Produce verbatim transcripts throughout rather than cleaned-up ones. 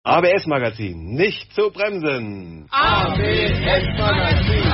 A B S-Magazin, nicht zu bremsen. A B S-Magazin.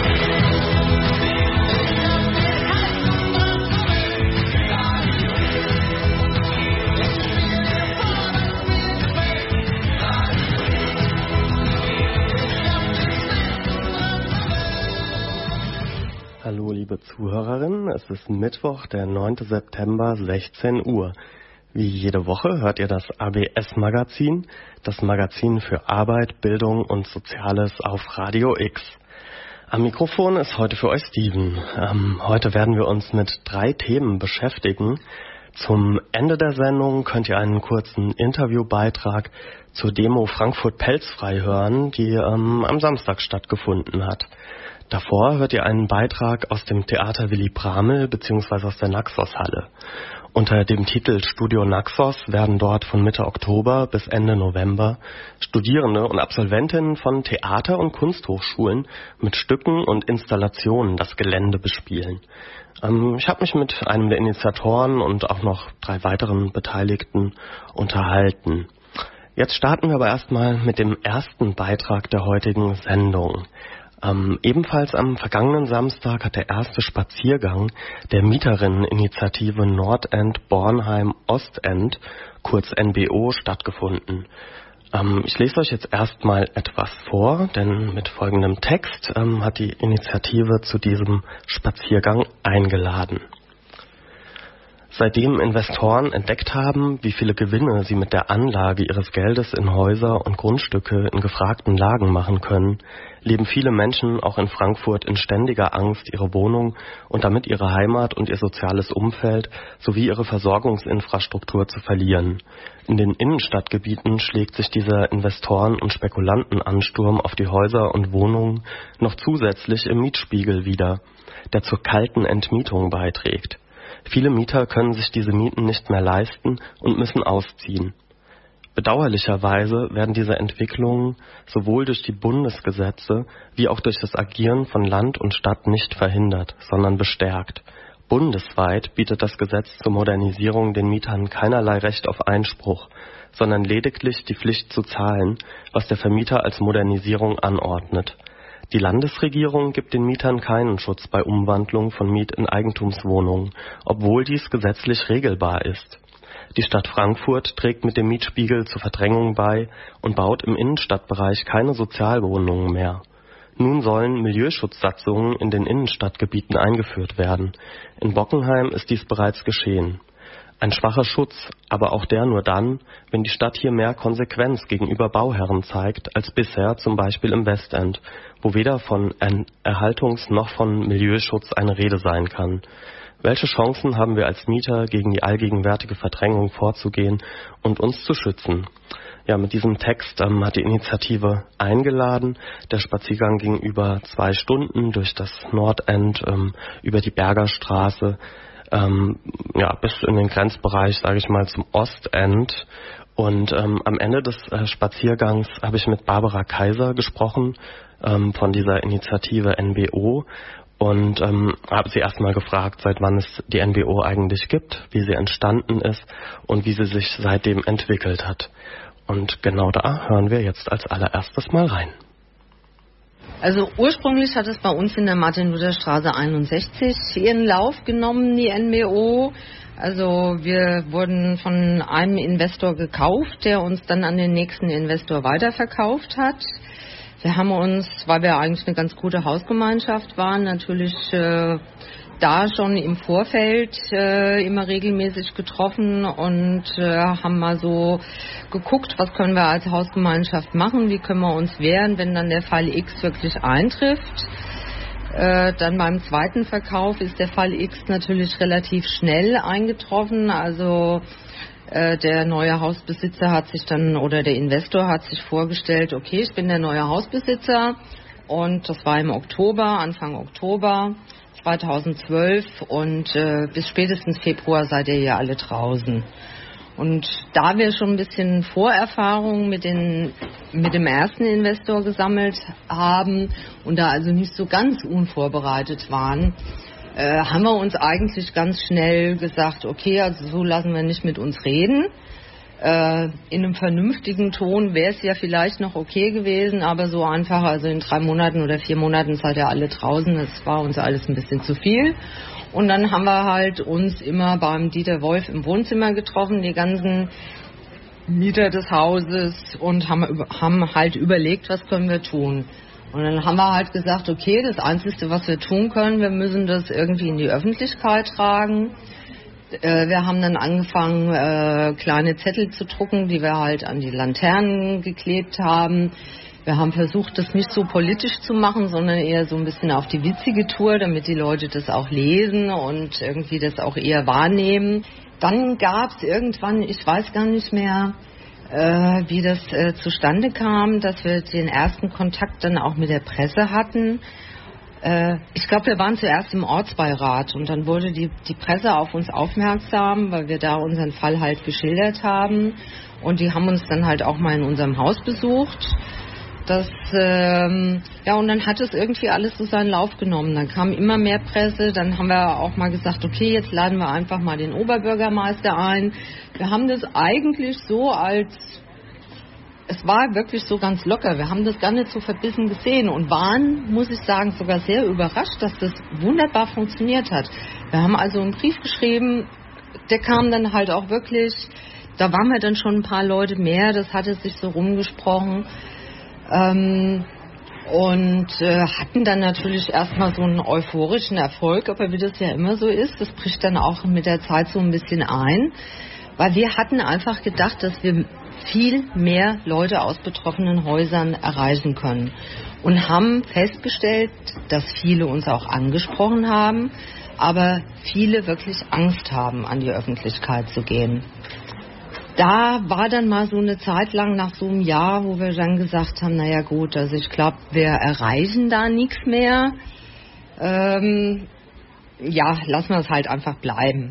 Hallo liebe Zuhörerinnen, es ist Mittwoch, der neunte September, sechzehn Uhr. Wie jede Woche hört ihr das A B S-Magazin, das Magazin für Arbeit, Bildung und Soziales auf Radio X. Am Mikrofon ist heute für euch Steven. Ähm, heute werden wir uns mit drei Themen beschäftigen. Zum Ende der Sendung könnt ihr einen kurzen Interviewbeitrag zur Demo Frankfurt pelzfrei hören, die ähm, am Samstag stattgefunden hat. Davor hört ihr einen Beitrag aus dem Theater Willy Bramel bzw. aus der Naxos-Halle. Unter dem Titel Studio Naxos werden dort von Mitte Oktober bis Ende November Studierende und Absolventinnen von Theater- und Kunsthochschulen mit Stücken und Installationen das Gelände bespielen. Ähm, ich habe mich mit einem der Initiatoren und auch noch drei weiteren Beteiligten unterhalten. Jetzt starten wir aber erstmal mit dem ersten Beitrag der heutigen Sendung. Ähm, ebenfalls am vergangenen Samstag hat der erste Spaziergang der Mieterinneninitiative Nordend-Bornheim-Ostend, kurz N B O, stattgefunden. Ähm, ich lese euch jetzt erstmal etwas vor, denn mit folgendem Text ähm, hat die Initiative zu diesem Spaziergang eingeladen. Seitdem Investoren entdeckt haben, wie viele Gewinne sie mit der Anlage ihres Geldes in Häuser und Grundstücke in gefragten Lagen machen können, leben viele Menschen auch in Frankfurt in ständiger Angst, ihre Wohnung und damit ihre Heimat und ihr soziales Umfeld sowie ihre Versorgungsinfrastruktur zu verlieren. In den Innenstadtgebieten schlägt sich dieser Investoren- und Spekulantenansturm auf die Häuser und Wohnungen noch zusätzlich im Mietspiegel wider, der zur kalten Entmietung beiträgt. Viele Mieter können sich diese Mieten nicht mehr leisten und müssen ausziehen. Bedauerlicherweise werden diese Entwicklungen sowohl durch die Bundesgesetze wie auch durch das Agieren von Land und Stadt nicht verhindert, sondern bestärkt. Bundesweit bietet das Gesetz zur Modernisierung den Mietern keinerlei Recht auf Einspruch, sondern lediglich die Pflicht zu zahlen, was der Vermieter als Modernisierung anordnet. Die Landesregierung gibt den Mietern keinen Schutz bei Umwandlung von Miet- in Eigentumswohnungen, obwohl dies gesetzlich regelbar ist. Die Stadt Frankfurt trägt mit dem Mietspiegel zur Verdrängung bei und baut im Innenstadtbereich keine Sozialwohnungen mehr. Nun sollen Milieuschutzsatzungen in den Innenstadtgebieten eingeführt werden. In Bockenheim ist dies bereits geschehen. Ein schwacher Schutz, aber auch der nur dann, wenn die Stadt hier mehr Konsequenz gegenüber Bauherren zeigt als bisher, zum Beispiel im Westend, wo weder von Erhaltungs- noch von Milieuschutz eine Rede sein kann. Welche Chancen haben wir als Mieter, gegen die allgegenwärtige Verdrängung vorzugehen und uns zu schützen? Ja, mit diesem Text ähm, hat die Initiative eingeladen. Der Spaziergang ging über zwei Stunden durch das Nordend, ähm, über die Bergerstraße, Ähm, ja, bis in den Grenzbereich, sage ich mal, zum Ostend. Und ähm, am Ende des äh, Spaziergangs habe ich mit Barbara Kaiser gesprochen ähm, von dieser Initiative N B O und ähm, habe sie erstmal gefragt, seit wann es die N B O eigentlich gibt, wie sie entstanden ist und wie sie sich seitdem entwickelt hat. Und genau da hören wir jetzt als allererstes mal rein. Also ursprünglich hat es bei uns in der Martin-Luther-Straße einundsechzig ihren Lauf genommen, die N B O. Also wir wurden von einem Investor gekauft, der uns dann an den nächsten Investor weiterverkauft hat. Wir haben uns, weil wir eigentlich eine ganz gute Hausgemeinschaft waren, natürlich äh, da schon im Vorfeld äh, immer regelmäßig getroffen und äh, haben mal so geguckt, was können wir als Hausgemeinschaft machen, wie können wir uns wehren, wenn dann der Fall X wirklich eintrifft. Äh, dann beim zweiten Verkauf ist der Fall X natürlich relativ schnell eingetroffen, also äh, der neue Hausbesitzer hat sich dann, oder der Investor hat sich vorgestellt, okay, ich bin der neue Hausbesitzer, und das war im Oktober, Anfang Oktober zweitausendzwölf, und äh, bis spätestens Februar seid ihr ja alle draußen. Und da wir schon ein bisschen Vorerfahrung mit, den, mit dem ersten Investor gesammelt haben und da also nicht so ganz unvorbereitet waren, äh, haben wir uns eigentlich ganz schnell gesagt, okay, also so lassen wir nicht mit uns reden. Äh, in einem vernünftigen Ton wäre es ja vielleicht noch okay gewesen, aber so einfach, also in drei Monaten oder vier Monaten seid ihr alle draußen, das war uns alles ein bisschen zu viel. Und dann haben wir halt uns immer beim Dieter Wolf im Wohnzimmer getroffen, die ganzen Mieter des Hauses, und haben, haben halt überlegt, was können wir tun. Und dann haben wir halt gesagt, okay, das Einzige, was wir tun können, wir müssen das irgendwie in die Öffentlichkeit tragen. Äh, wir haben dann angefangen, äh, kleine Zettel zu drucken, die wir halt an die Laternen geklebt haben. Wir haben versucht, das nicht so politisch zu machen, sondern eher so ein bisschen auf die witzige Tour, damit die Leute das auch lesen und irgendwie das auch eher wahrnehmen. Dann gab es irgendwann, ich weiß gar nicht mehr, äh, wie das äh, zustande kam, dass wir den ersten Kontakt dann auch mit der Presse hatten. Äh, ich glaube, wir waren zuerst im Ortsbeirat und dann wurde die, die Presse auf uns aufmerksam, weil wir da unseren Fall halt geschildert haben. Und die haben uns dann halt auch mal in unserem Haus besucht. Das, ähm, ja, und dann hat es irgendwie alles so seinen Lauf genommen. Dann kam immer mehr Presse, dann haben wir auch mal gesagt, okay, jetzt laden wir einfach mal den Oberbürgermeister ein. Wir haben das eigentlich so als, es war wirklich so ganz locker, wir haben das gar nicht so verbissen gesehen und waren, muss ich sagen, sogar sehr überrascht, dass das wunderbar funktioniert hat. Wir haben also einen Brief geschrieben, der kam dann halt auch wirklich, da waren wir dann schon ein paar Leute mehr, das hatte sich so rumgesprochen. Ähm, und äh, hatten dann natürlich erstmal so einen euphorischen Erfolg, aber wie das ja immer so ist, das bricht dann auch mit der Zeit so ein bisschen ein, weil wir hatten einfach gedacht, dass wir viel mehr Leute aus betroffenen Häusern erreichen können und haben festgestellt, dass viele uns auch angesprochen haben, aber viele wirklich Angst haben, an die Öffentlichkeit zu gehen. Da war dann mal so eine Zeit lang nach so einem Jahr, wo wir dann gesagt haben, naja gut, also ich glaube, wir erreichen da nichts mehr. Ähm, ja, lassen wir es halt einfach bleiben.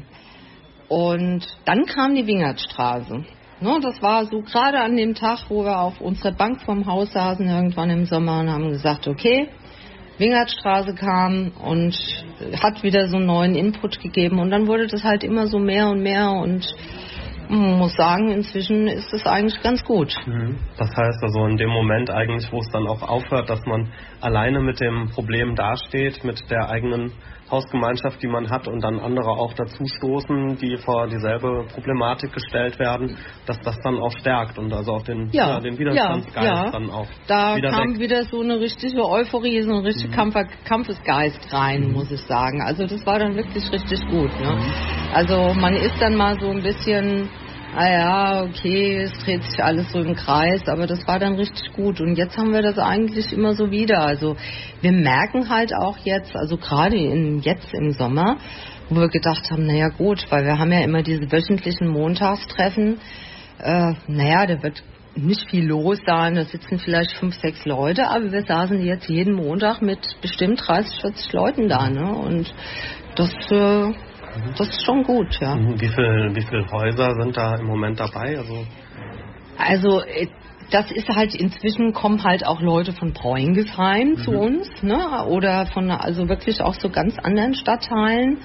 Und dann kam die Wingertstraße. Ne, das war so gerade an dem Tag, wo wir auf unserer Bank vorm Haus saßen, irgendwann im Sommer, und haben gesagt, okay, Wingertstraße kam und hat wieder so einen neuen Input gegeben. Und dann wurde das halt immer so mehr und mehr, und man muss sagen, inzwischen ist es eigentlich ganz gut. Das heißt also in dem Moment eigentlich, wo es dann auch aufhört, dass man alleine mit dem Problem dasteht, mit der eigenen Hausgemeinschaft, die man hat, und dann andere auch dazu stoßen, die vor dieselbe Problematik gestellt werden, dass das dann auch stärkt und also auch den, ja, ja, den Widerstandsgeist ja, ja. dann auch da wieder kam weg. wieder so eine richtige Euphorie, so ein richtiger mhm. Kampf, Kampfesgeist rein, mhm. muss ich sagen. Also das war dann wirklich richtig gut. Ne? Mhm. Also man ist dann mal so ein bisschen, ah ja, okay, es dreht sich alles so im Kreis, aber das war dann richtig gut. Und jetzt haben wir das eigentlich immer so wieder. Also wir merken halt auch jetzt, also gerade in, jetzt im Sommer, wo wir gedacht haben, naja gut, weil wir haben ja immer diese wöchentlichen Montagstreffen, äh, naja, da wird nicht viel los sein, da sitzen vielleicht fünf, sechs Leute, aber wir saßen jetzt jeden Montag mit bestimmt dreißig, vierzig Leuten da, ne? Und das äh, Das ist schon gut, ja. Wie viel, wie viele Häuser sind da im Moment dabei? Also, also das ist halt, inzwischen kommen halt auch Leute von Bräungesheim mhm. zu uns, ne? Oder von, also wirklich auch so ganz anderen Stadtteilen,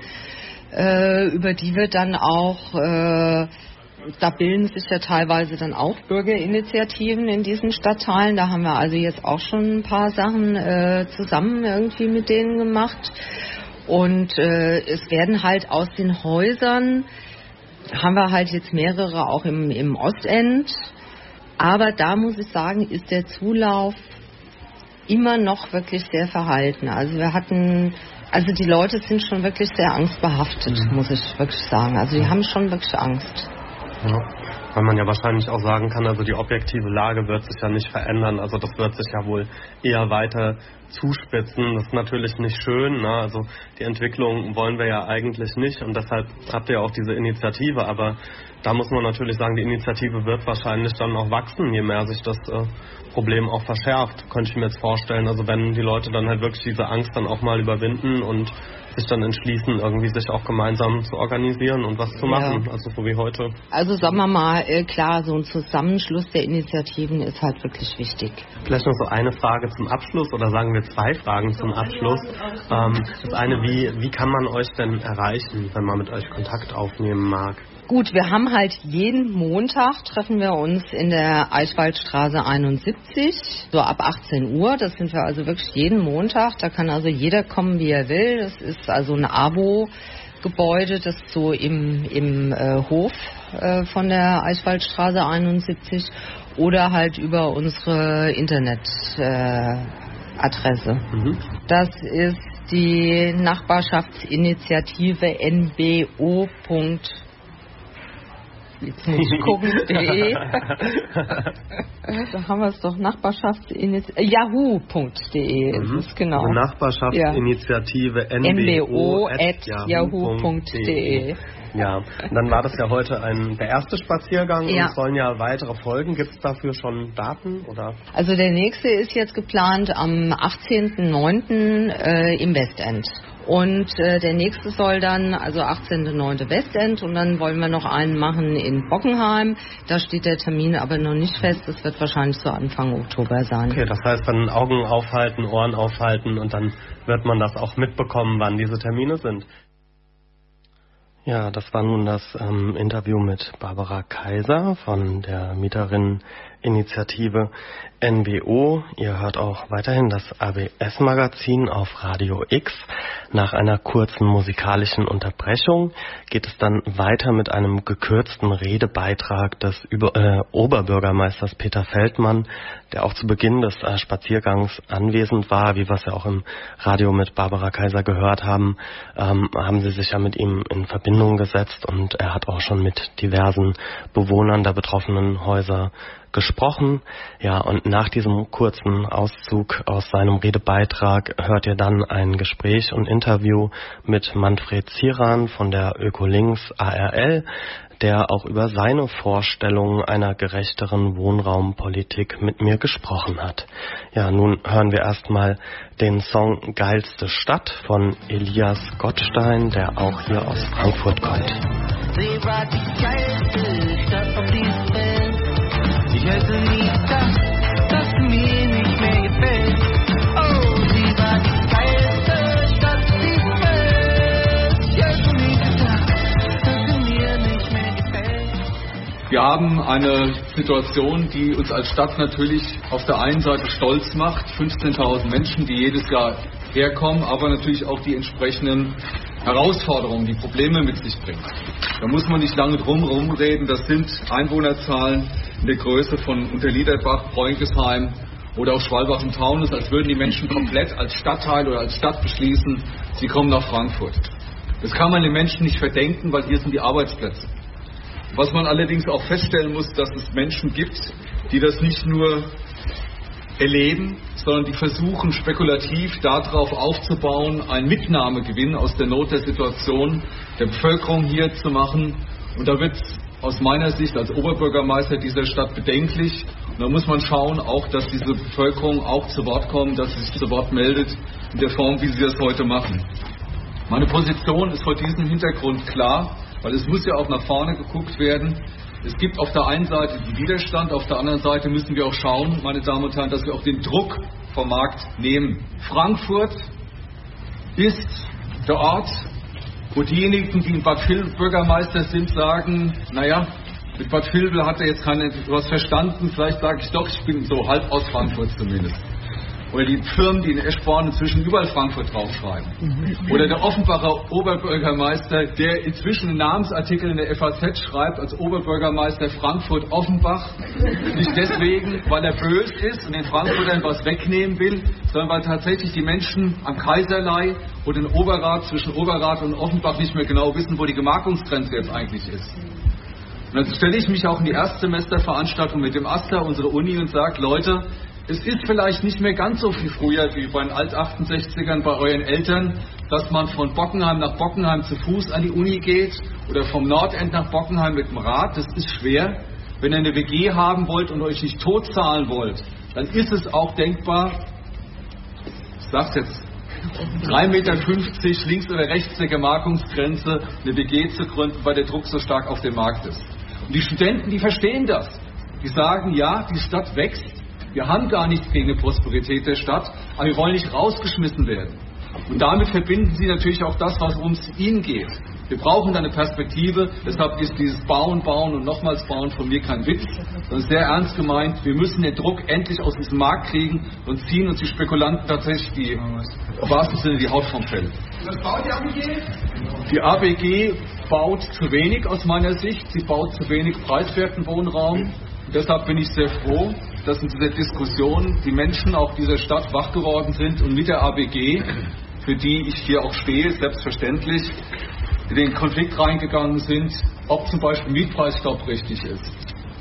äh, über die wir dann auch, äh, da bilden sich ja teilweise dann auch Bürgerinitiativen in diesen Stadtteilen. Da haben wir also jetzt auch schon ein paar Sachen äh, zusammen irgendwie mit denen gemacht. Und äh, es werden halt aus den Häusern, haben wir halt jetzt mehrere auch im, im Ostend. Aber da muss ich sagen, ist der Zulauf immer noch wirklich sehr verhalten. Also wir hatten, also die Leute sind schon wirklich sehr angstbehaftet, mhm. muss ich wirklich sagen. Also die haben schon wirklich Angst. Ja, weil man ja wahrscheinlich auch sagen kann, also die objektive Lage wird sich ja nicht verändern. Also das wird sich ja wohl eher weiter zuspitzen. Das ist natürlich nicht schön, ne? Also die Entwicklung wollen wir ja eigentlich nicht, und deshalb habt ihr ja auch diese Initiative. Aber da muss man natürlich sagen, die Initiative wird wahrscheinlich dann auch wachsen, je mehr sich das äh, Problem auch verschärft, könnte ich mir jetzt vorstellen. Also wenn die Leute dann halt wirklich diese Angst dann auch mal überwinden und sich dann entschließen, irgendwie sich auch gemeinsam zu organisieren und was zu machen, ja. Also so wie heute. Also sagen wir mal, äh, klar, so ein Zusammenschluss der Initiativen ist halt wirklich wichtig. Vielleicht noch so eine Frage zum Abschluss, oder sagen wir zwei Fragen zum Abschluss. Ähm, das eine, wie, wie kann man euch denn erreichen, wenn man mit euch Kontakt aufnehmen mag? Gut, wir haben halt jeden Montag treffen wir uns in der Eichwaldstraße einundsiebzig, so ab achtzehn Uhr. Das sind wir also wirklich jeden Montag. Da kann also jeder kommen, wie er will. Das ist also ein Abo-Gebäude, das ist so im, im äh, Hof äh, von der Eichwaldstraße einundsiebzig oder halt über unsere Internetadresse. Äh, mhm. Das ist die Nachbarschaftsinitiative N B O. Jetzt muss ich gucken, .de. Da haben wir es doch, Nachbarschaftsinitiative, yahoo punkt de ist mhm. es, genau. Also Nachbarschaftsinitiative ja. N B O at yahoo punkt de. Ja, und dann war das ja heute ein, der erste Spaziergang ja. und es sollen ja weitere folgen. Gibt es dafür schon Daten? Oder? Also der nächste ist jetzt geplant am achtzehnten neunten äh, im Westend. Und äh, der nächste soll dann, also achtzehnten neunten Westend, und dann wollen wir noch einen machen in Bockenheim. Da steht der Termin aber noch nicht fest. Das wird wahrscheinlich so Anfang Oktober sein. Okay, das heißt dann Augen aufhalten, Ohren aufhalten und dann wird man das auch mitbekommen, wann diese Termine sind. Ja, das war nun das ähm, Interview mit Barbara Kaiser von der Mieterinneninitiative N B O. Ihr hört auch weiterhin das A B S-Magazin auf Radio X. Nach einer kurzen musikalischen Unterbrechung geht es dann weiter mit einem gekürzten Redebeitrag des Über- äh, Oberbürgermeisters Peter Feldmann, der auch zu Beginn des äh, Spaziergangs anwesend war. Wie wir es ja auch im Radio mit Barbara Kaiser gehört haben, ähm, haben sie sich ja mit ihm in Verbindung gesetzt und er hat auch schon mit diversen Bewohnern der betroffenen Häuser gesprochen. Ja, und nach diesem kurzen Auszug aus seinem Redebeitrag hört ihr dann ein Gespräch und Interview mit Manfred Zieran von der Ökolinks A R L, der auch über seine Vorstellungen einer gerechteren Wohnraumpolitik mit mir gesprochen hat. Ja, nun hören wir erstmal den Song Geilste Stadt von Elias Gottstein, der auch hier aus Frankfurt kommt. Sie war die geilste Stadt auf dieser Welt. Ich hätte nie gedacht, dass mir nicht mehr gefällt. Oh, sie war die geilste Stadt dieser Welt. Ich hätte nie gedacht, dass sie mir nicht mehr gefällt. Wir haben eine Situation, die uns als Stadt natürlich auf der einen Seite stolz macht. fünfzehntausend Menschen, die jedes Jahr herkommen, aber natürlich auch die entsprechenden Herausforderungen, die Probleme mit sich bringen. Da muss man nicht lange drum rumreden. Das sind Einwohnerzahlen in der Größe von Unterliederbach, Bräunkesheim oder auch Schwalbach im Taunus, als würden die Menschen komplett als Stadtteil oder als Stadt beschließen, sie kommen nach Frankfurt. Das kann man den Menschen nicht verdenken, weil hier sind die Arbeitsplätze. Was man allerdings auch feststellen muss, dass es Menschen gibt, die das nicht nur erleben, sondern die versuchen spekulativ darauf aufzubauen, einen Mitnahmegewinn aus der Not der Situation der Bevölkerung hier zu machen. Und da wird aus meiner Sicht als Oberbürgermeister dieser Stadt bedenklich. Und da muss man schauen, auch, dass diese Bevölkerung auch zu Wort kommt, dass sie sich zu Wort meldet, in der Form, wie sie das heute machen. Meine Position ist vor diesem Hintergrund klar, weil es muss ja auch nach vorne geguckt werden. Es gibt auf der einen Seite den Widerstand, auf der anderen Seite müssen wir auch schauen, meine Damen und Herren, dass wir auch den Druck vom Markt nehmen. Frankfurt ist der Ort, wo diejenigen, die in Bad Vilbel Bürgermeister sind, sagen, naja, mit Bad Vilbel hat er jetzt keine, was verstanden, vielleicht sage ich doch, ich bin so halb aus Frankfurt zumindest. Oder die Firmen, die in Eschborn inzwischen überall Frankfurt draufschreiben. Oder der Offenbacher Oberbürgermeister, der inzwischen einen Namensartikel in der F A Z schreibt als Oberbürgermeister Frankfurt-Offenbach. Nicht deswegen, weil er böse ist und den Frankfurtern was wegnehmen will, sondern weil tatsächlich die Menschen am Kaiserlei oder den Oberrat, zwischen Oberrat und Offenbach nicht mehr genau wissen, wo die Gemarkungsgrenze jetzt eigentlich ist. Und dann stelle ich mich auch in die Erstsemesterveranstaltung mit dem AStA, unsere Uni, und sage, Leute, es ist vielleicht nicht mehr ganz so viel früher wie bei den Alt-achtundsechzigern bei euren Eltern, dass man von Bockenheim nach Bockenheim zu Fuß an die Uni geht oder vom Nordend nach Bockenheim mit dem Rad. Das ist schwer. Wenn ihr eine W G haben wollt und euch nicht tot zahlen wollt, dann ist es auch denkbar, ich sag's jetzt, drei Meter fünfzig links oder rechts der Gemarkungsgrenze eine W G zu gründen, weil der Druck so stark auf dem Markt ist. Und die Studenten, die verstehen das. Die sagen, ja, die Stadt wächst. Wir haben gar nichts gegen die Prosperität der Stadt, aber wir wollen nicht rausgeschmissen werden. Und damit verbinden sie natürlich auch das, was ums ihnen geht. Wir brauchen da eine Perspektive, deshalb ist dieses Bauen, Bauen und nochmals Bauen von mir kein Witz, sondern sehr ernst gemeint. Wir müssen den Druck endlich aus diesem Markt kriegen und ziehen uns die Spekulanten tatsächlich die, im wahrsten Sinne die Haut vom Fell. Was baut die A B G? Die A B G baut zu wenig aus meiner Sicht, sie baut zu wenig preiswerten Wohnraum. Und deshalb bin ich sehr froh, dass in dieser Diskussion die Menschen auch dieser Stadt wach geworden sind und mit der A B G, für die ich hier auch stehe, selbstverständlich, in den Konflikt reingegangen sind, ob zum Beispiel Mietpreisstopp richtig ist.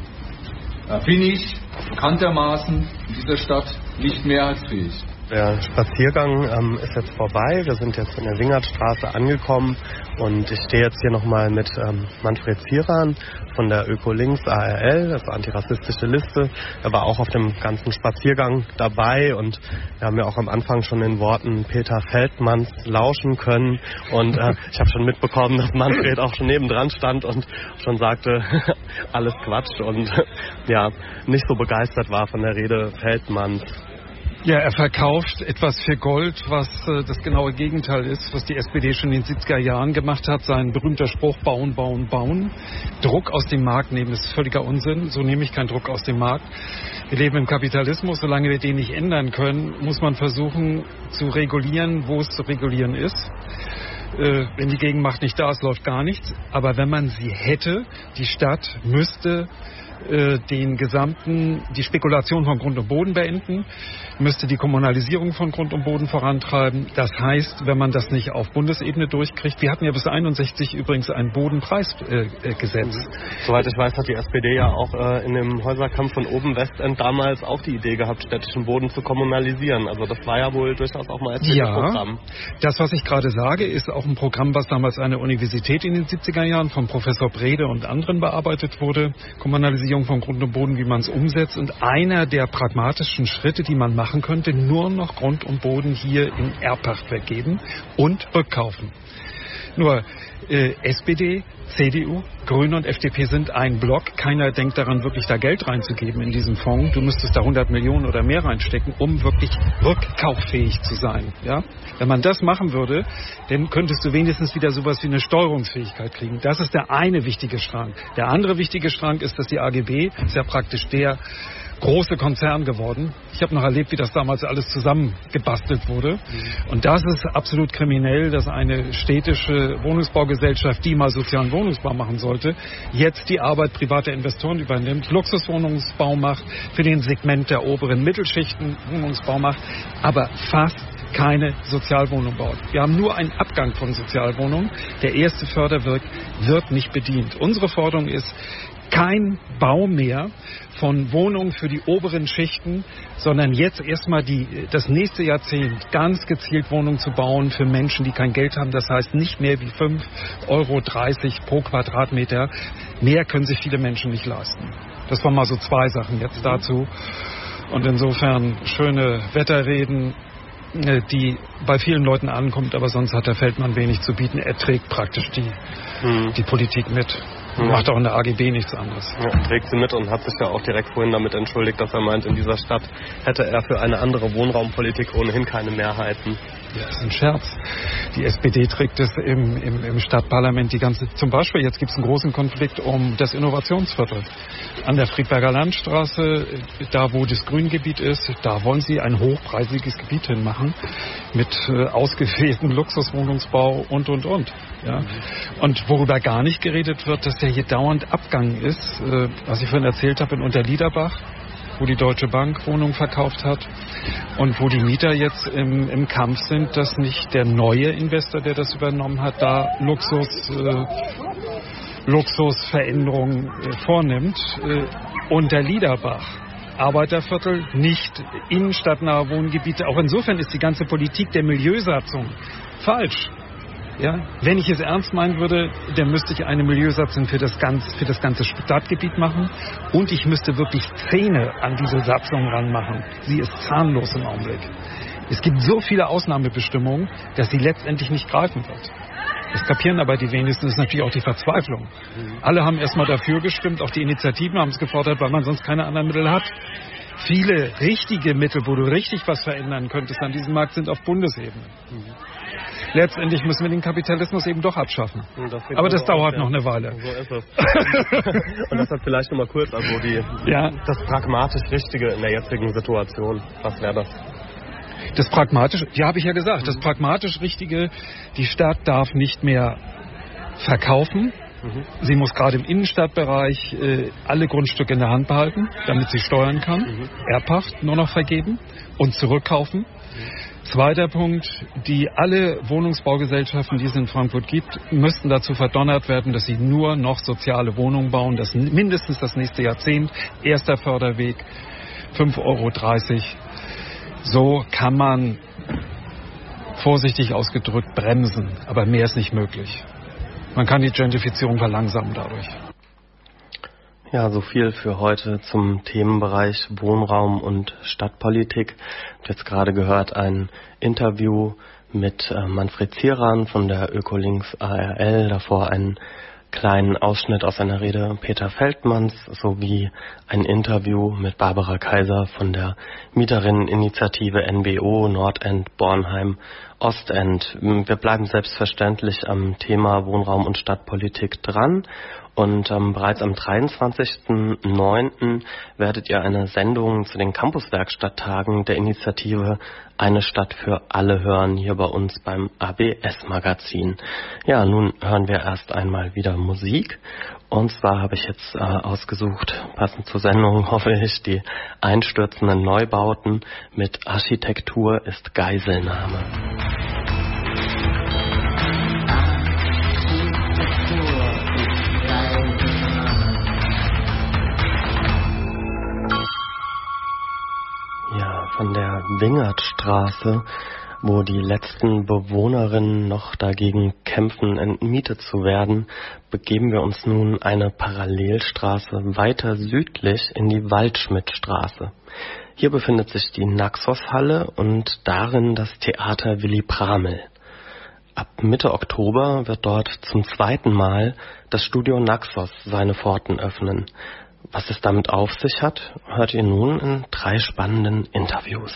Da bin ich bekanntermaßen in dieser Stadt nicht mehrheitsfähig. Der Spaziergang ähm, ist jetzt vorbei. Wir sind jetzt in der Wingertstraße angekommen und ich stehe jetzt hier nochmal mit ähm, Manfred Zieran von der Ökolinks A R L, das ist eine antirassistische Liste. Er war auch auf dem ganzen Spaziergang dabei und wir haben ja auch am Anfang schon den Worten Peter Feldmanns lauschen können und äh, ich habe schon mitbekommen, dass Manfred auch schon nebendran stand und schon sagte, alles Quatsch und ja, nicht so begeistert war von der Rede Feldmanns. Ja, er verkauft etwas für Gold, was äh, das genaue Gegenteil ist, was die S P D schon in den siebziger Jahren gemacht hat. Sein berühmter Spruch, bauen, bauen, bauen. Druck aus dem Markt nehmen ist völliger Unsinn. So nehme ich keinen Druck aus dem Markt. Wir leben im Kapitalismus. Solange wir den nicht ändern können, muss man versuchen zu regulieren, wo es zu regulieren ist. Äh, wenn die Gegenmacht nicht da ist, läuft gar nichts. Aber wenn man sie hätte, die Stadt müsste den gesamten, die Spekulation von Grund und Boden beenden, müsste die Kommunalisierung von Grund und Boden vorantreiben. Das heißt, wenn man das nicht auf Bundesebene durchkriegt, wir hatten ja bis einundsechzig übrigens ein Bodenpreisgesetz. Äh, Soweit ich weiß, hat die S P D ja auch äh, in dem Häuserkampf von Oben-Westend damals auch die Idee gehabt, städtischen Boden zu kommunalisieren. Also das war ja wohl durchaus auch mal ein S P D-Programm. Ja, das, was ich gerade sage, ist auch ein Programm, was damals an der Universität in den siebziger Jahren von Professor Brede und anderen bearbeitet wurde. Kommunalisierung von Grund und Boden, wie man es umsetzt. Und einer der pragmatischen Schritte, die man machen könnte, nur noch Grund und Boden hier in Erbpacht weggeben und rückkaufen. Nur äh, S P D, C D U, Grüne und F D P sind ein Block. Keiner denkt daran, wirklich da Geld reinzugeben in diesen Fonds. Du müsstest da hundert Millionen oder mehr reinstecken, um wirklich rückkauffähig zu sein. Ja? Wenn man das machen würde, dann könntest du wenigstens wieder sowas wie eine Steuerungsfähigkeit kriegen. Das ist der eine wichtige Schrank. Der andere wichtige Schrank ist, dass die A G B, ist ja praktisch der große Konzern geworden. Ich habe noch erlebt, wie das damals alles zusammengebastelt wurde. Und das ist absolut kriminell, dass eine städtische Wohnungsbaugesellschaft, die mal sozialen Wohnungsbau machen sollte, jetzt die Arbeit privater Investoren übernimmt, Luxuswohnungsbau macht, für den Segment der oberen Mittelschichten Wohnungsbau macht, aber fast keine Sozialwohnung baut. Wir haben nur einen Abgang von Sozialwohnungen. Der erste Förderwirk wird nicht bedient. Unsere Forderung ist, kein Bau mehr von Wohnungen für die oberen Schichten, sondern jetzt erstmal die, das nächste Jahrzehnt ganz gezielt Wohnungen zu bauen für Menschen, die kein Geld haben. Das heißt nicht mehr wie fünf Euro dreißig pro Quadratmeter. Mehr können sich viele Menschen nicht leisten. Das waren mal so zwei Sachen jetzt dazu. Und insofern schöne Wetterreden, die bei vielen Leuten ankommt, aber sonst hat der Feldmann wenig zu bieten. Er trägt praktisch die, hm. die Politik mit. Ja. Macht auch in der A G B nichts anderes. Ja, trägt sie mit und hat sich ja auch direkt vorhin damit entschuldigt, dass er meint, in dieser Stadt hätte er für eine andere Wohnraumpolitik ohnehin keine Mehrheiten. Ja, das ist ein Scherz. Die S P D trägt es im, im, im Stadtparlament die ganze... Zum Beispiel, jetzt gibt es einen großen Konflikt um das Innovationsviertel. An der Friedberger Landstraße, da wo das Grüngebiet ist, da wollen sie ein hochpreisiges Gebiet hinmachen mit äh, ausgewählten Luxuswohnungsbau und, und, und. Ja? Und worüber gar nicht geredet wird, dass der hier dauernd Abgang ist, äh, was ich vorhin erzählt habe in Unterliederbach, wo die Deutsche Bank Wohnungen verkauft hat und wo die Mieter jetzt im, im Kampf sind, dass nicht der neue Investor, der das übernommen hat, da Luxus, äh, Luxusveränderungen äh, vornimmt. Äh, Unterliederbach, Arbeiterviertel, nicht innenstadtnahe Wohngebiete. Auch insofern ist die ganze Politik der Milieusatzung falsch. Ja, wenn ich es ernst meinen würde, dann müsste ich eine Milieusatzung für das, ganz, für das ganze Stadtgebiet machen und ich müsste wirklich Zähne an diese Satzung ranmachen. Sie ist zahnlos im Augenblick. Es gibt so viele Ausnahmebestimmungen, dass sie letztendlich nicht greifen wird. Das kapieren aber die wenigsten, das ist natürlich auch die Verzweiflung. Alle haben erstmal dafür gestimmt, auch die Initiativen haben es gefordert, weil man sonst keine anderen Mittel hat. viele richtige Mittel, wo du richtig was verändern könntest an diesem Markt, sind auf Bundesebene. Mhm. Letztendlich müssen wir den Kapitalismus eben doch abschaffen. Das Aber das dauert auch, noch ja. eine Weile. So ist es. Und deshalb vielleicht noch mal kurz, also die, ja. das pragmatisch Richtige in der jetzigen Situation. Was wäre das? Das pragmatisch, ja, habe ich ja gesagt, mhm. das pragmatisch Richtige, die Stadt darf nicht mehr verkaufen. Mhm. Sie muss gerade im Innenstadtbereich äh, alle Grundstücke in der Hand behalten, damit sie steuern kann. Mhm. Erbpacht nur noch vergeben und zurückkaufen. Mhm. Zweiter Punkt, die alle Wohnungsbaugesellschaften, die es in Frankfurt gibt, müssten dazu verdonnert werden, dass sie nur noch soziale Wohnungen bauen. Das mindestens das nächste Jahrzehnt. Erster Förderweg, fünf Euro dreißig. So kann man, vorsichtig ausgedrückt, bremsen. Aber mehr ist nicht möglich. Man kann die Gentrifizierung verlangsamen dadurch. Ja, so viel für heute zum Themenbereich Wohnraum und Stadtpolitik. Ich habe jetzt gerade gehört ein Interview mit äh, Manfred Zieran von der Ökolinks A R L, davor einen kleinen Ausschnitt aus einer Rede Peter Feldmanns sowie ein Interview mit Barbara Kaiser von der Mieterinneninitiative N B O Nordend, Bornheim, Ostend. Wir bleiben selbstverständlich am Thema Wohnraum und Stadtpolitik dran. Und ähm, bereits am dreiundzwanzigsten neunten werdet ihr eine Sendung zu den Campuswerkstatttagen der Initiative Eine Stadt für alle hören, hier bei uns beim A B S-Magazin. Ja, nun hören wir erst einmal wieder Musik. Und zwar habe ich jetzt äh, ausgesucht, passend zur Sendung hoffe ich, die einstürzenden Neubauten mit Architektur ist Geiselnahme. Von der Wingertstraße, wo die letzten Bewohnerinnen noch dagegen kämpfen, entmietet zu werden, begeben wir uns nun eine Parallelstraße weiter südlich in die Waldschmidtstraße. Hier befindet sich die Naxos-Halle und darin das Theater Willy Pramel. Ab Mitte Oktober wird dort zum zweiten Mal das Studio Naxos seine Pforten öffnen. Was es damit auf sich hat, hört ihr nun in drei spannenden Interviews.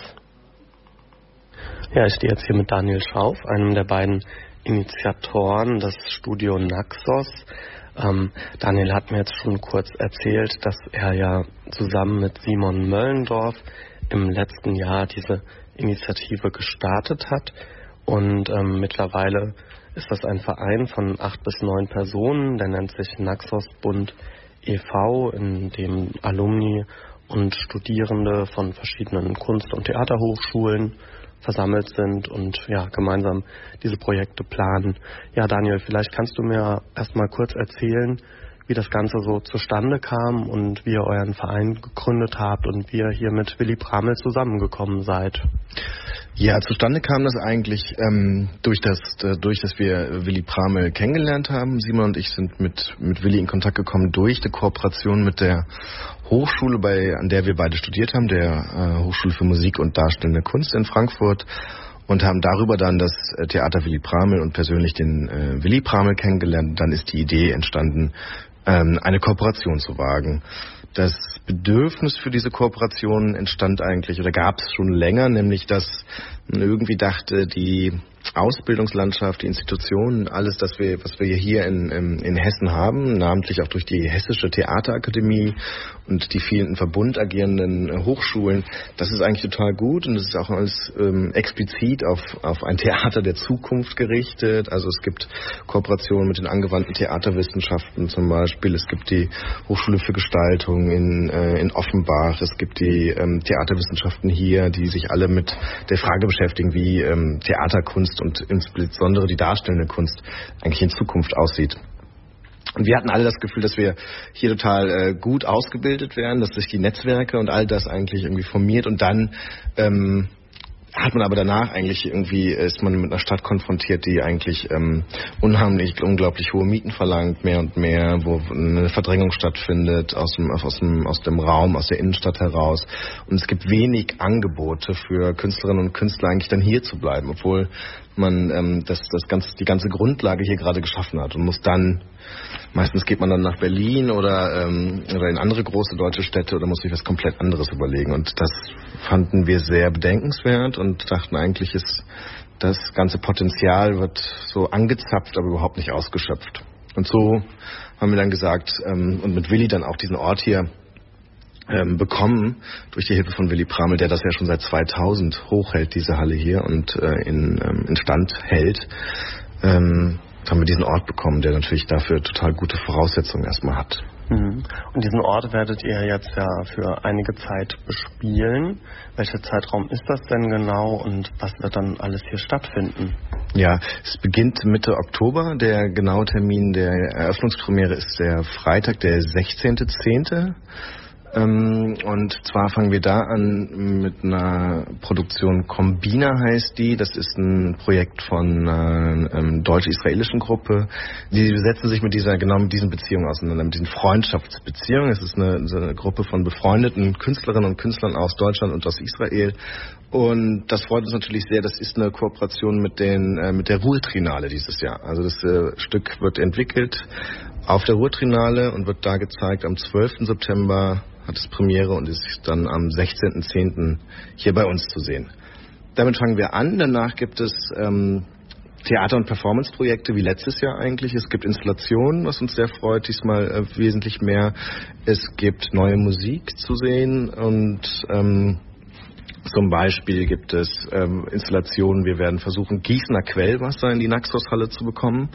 Ja, ich stehe jetzt hier mit Daniel Schauf, einem der beiden Initiatoren des Studio Naxos. Ähm, Daniel hat mir jetzt schon kurz erzählt, dass er ja zusammen mit Simon Möllendorf im letzten Jahr diese Initiative gestartet hat. Und ähm, mittlerweile ist das ein Verein von acht bis neun Personen, der nennt sich Naxos Bund e V, in dem Alumni und Studierende von verschiedenen Kunst- und Theaterhochschulen versammelt sind und ja gemeinsam diese Projekte planen. Ja, Daniel, vielleicht kannst du mir erstmal kurz erzählen, wie das Ganze so zustande kam und wie ihr euren Verein gegründet habt und wie ihr hier mit Willy Pramel zusammengekommen seid. Ja, zustande kam das eigentlich ähm, durch das, äh, durch, dass wir Willy Pramel kennengelernt haben. Simon und ich sind mit mit Willy in Kontakt gekommen durch die Kooperation mit der Hochschule, bei an der wir beide studiert haben, der äh, Hochschule für Musik und Darstellende Kunst in Frankfurt, und haben darüber dann das äh, Theater Willy Pramel und persönlich den äh, Willy Pramel kennengelernt. Dann ist die Idee entstanden, ähm, eine Kooperation zu wagen. Das Bedürfnis für diese Kooperation entstand eigentlich oder gab es schon länger, nämlich dass man irgendwie dachte, die Ausbildungslandschaft, die Institutionen, alles, das wir, was wir hier in, in, in Hessen haben, namentlich auch durch die Hessische Theaterakademie und die vielen im Verbund agierenden Hochschulen, das ist eigentlich total gut und es ist auch alles ähm, explizit auf, auf ein Theater der Zukunft gerichtet. Also es gibt Kooperationen mit den angewandten Theaterwissenschaften zum Beispiel, es gibt die Hochschule für Gestaltung in, äh, in Offenbach, es gibt die ähm, Theaterwissenschaften hier, die sich alle mit der Frage beschäftigen, wie ähm, Theaterkunst und insbesondere die darstellende Kunst eigentlich in Zukunft aussieht. Und wir hatten alle das Gefühl, dass wir hier total äh, gut ausgebildet werden, dass sich die Netzwerke und all das eigentlich irgendwie formiert und dann ähm, hat man aber danach eigentlich irgendwie, ist man mit einer Stadt konfrontiert, die eigentlich ähm, unheimlich, unglaublich hohe Mieten verlangt, mehr und mehr, wo eine Verdrängung stattfindet aus dem, aus dem, aus dem Raum, aus der Innenstadt heraus. Und es gibt wenig Angebote für Künstlerinnen und Künstler eigentlich dann hier zu bleiben, obwohl man ähm, das, das ganze, die ganze Grundlage hier gerade geschaffen hat und muss dann, meistens geht man dann nach Berlin oder, ähm, oder in andere große deutsche Städte oder muss sich was komplett anderes überlegen. Und das fanden wir sehr bedenkenswert und dachten eigentlich, ist das ganze Potenzial wird so angezapft, aber überhaupt nicht ausgeschöpft. Und so haben wir dann gesagt, ähm, und mit Willi dann auch diesen Ort hier Ähm, bekommen durch die Hilfe von Willy Pramel, der das ja schon seit zweitausend hochhält, diese Halle hier, und äh, in, ähm, in Stand hält, ähm, haben wir diesen Ort bekommen, der natürlich dafür total gute Voraussetzungen erstmal hat. Mhm. Und diesen Ort werdet ihr jetzt ja für einige Zeit bespielen. Welcher Zeitraum ist das denn genau und was wird dann alles hier stattfinden? Ja, es beginnt Mitte Oktober. Der genaue Termin der Eröffnungspremiere ist der Freitag, der sechzehnten zehnten Und zwar fangen wir da an mit einer Produktion Kombina heißt die. Das ist ein Projekt von einer ähm, deutsch-israelischen Gruppe. Die setzen sich mit dieser, genau mit diesen Beziehungen auseinander, mit diesen Freundschaftsbeziehungen. Es ist eine, so eine Gruppe von befreundeten Künstlerinnen und Künstlern aus Deutschland und aus Israel. Und das freut uns natürlich sehr. Das ist eine Kooperation mit den äh, mit der Ruhr-Trinale dieses Jahr. Also das äh, Stück wird entwickelt auf der Ruhr-Trinale und wird da gezeigt am zwölften September. Hat es Premiere und ist dann am sechzehnten zehnten hier bei uns zu sehen. Damit fangen wir an. Danach gibt es ähm, Theater- und Performance-Projekte wie letztes Jahr eigentlich. Es gibt Installationen, was uns sehr freut, diesmal äh, wesentlich mehr. Es gibt neue Musik zu sehen und ähm, zum Beispiel gibt es ähm, Installationen. Wir werden versuchen, Gießener Quellwasser in die Naxos-Halle zu bekommen,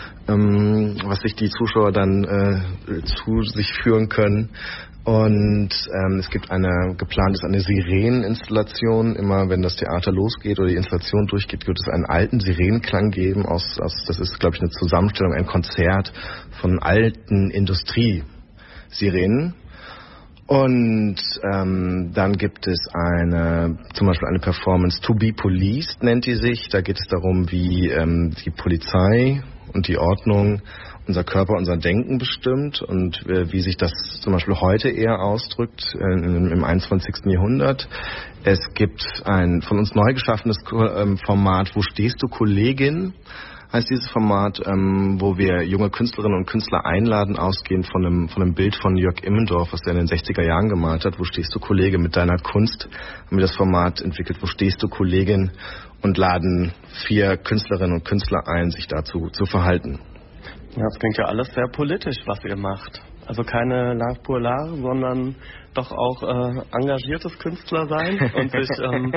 ähm, was sich die Zuschauer dann äh, zu sich führen können. Und ähm, es gibt eine, geplant ist eine Sireneninstallation. Immer wenn das Theater losgeht oder die Installation durchgeht, wird es einen alten Sirenenklang geben. Aus, aus, das ist, glaube ich, eine Zusammenstellung, ein Konzert von alten Industriesirenen. Und ähm, dann gibt es eine, zum Beispiel eine Performance To Be Policed nennt die sich. Da geht es darum, wie ähm, die Polizei und die Ordnung unser Körper, unser Denken bestimmt und äh, wie sich das zum Beispiel heute eher ausdrückt äh, im einundzwanzigsten Jahrhundert. Es gibt ein von uns neu geschaffenes äh, Format, Wo stehst du, Kollegin? Heißt dieses Format, ähm, wo wir junge Künstlerinnen und Künstler einladen, ausgehend von einem, von einem Bild von Jörg Immendorf, was er in den sechziger Jahren gemalt hat. Wo stehst du, Kollege, mit deiner Kunst? Haben wir das Format entwickelt, Wo stehst du, Kollegin? Und laden vier Künstlerinnen und Künstler ein, sich dazu zu verhalten. Ja, das klingt ja alles sehr politisch, was ihr macht. Also keine L'art pour l'art, sondern doch auch äh, engagiertes Künstler sein und sich, ähm,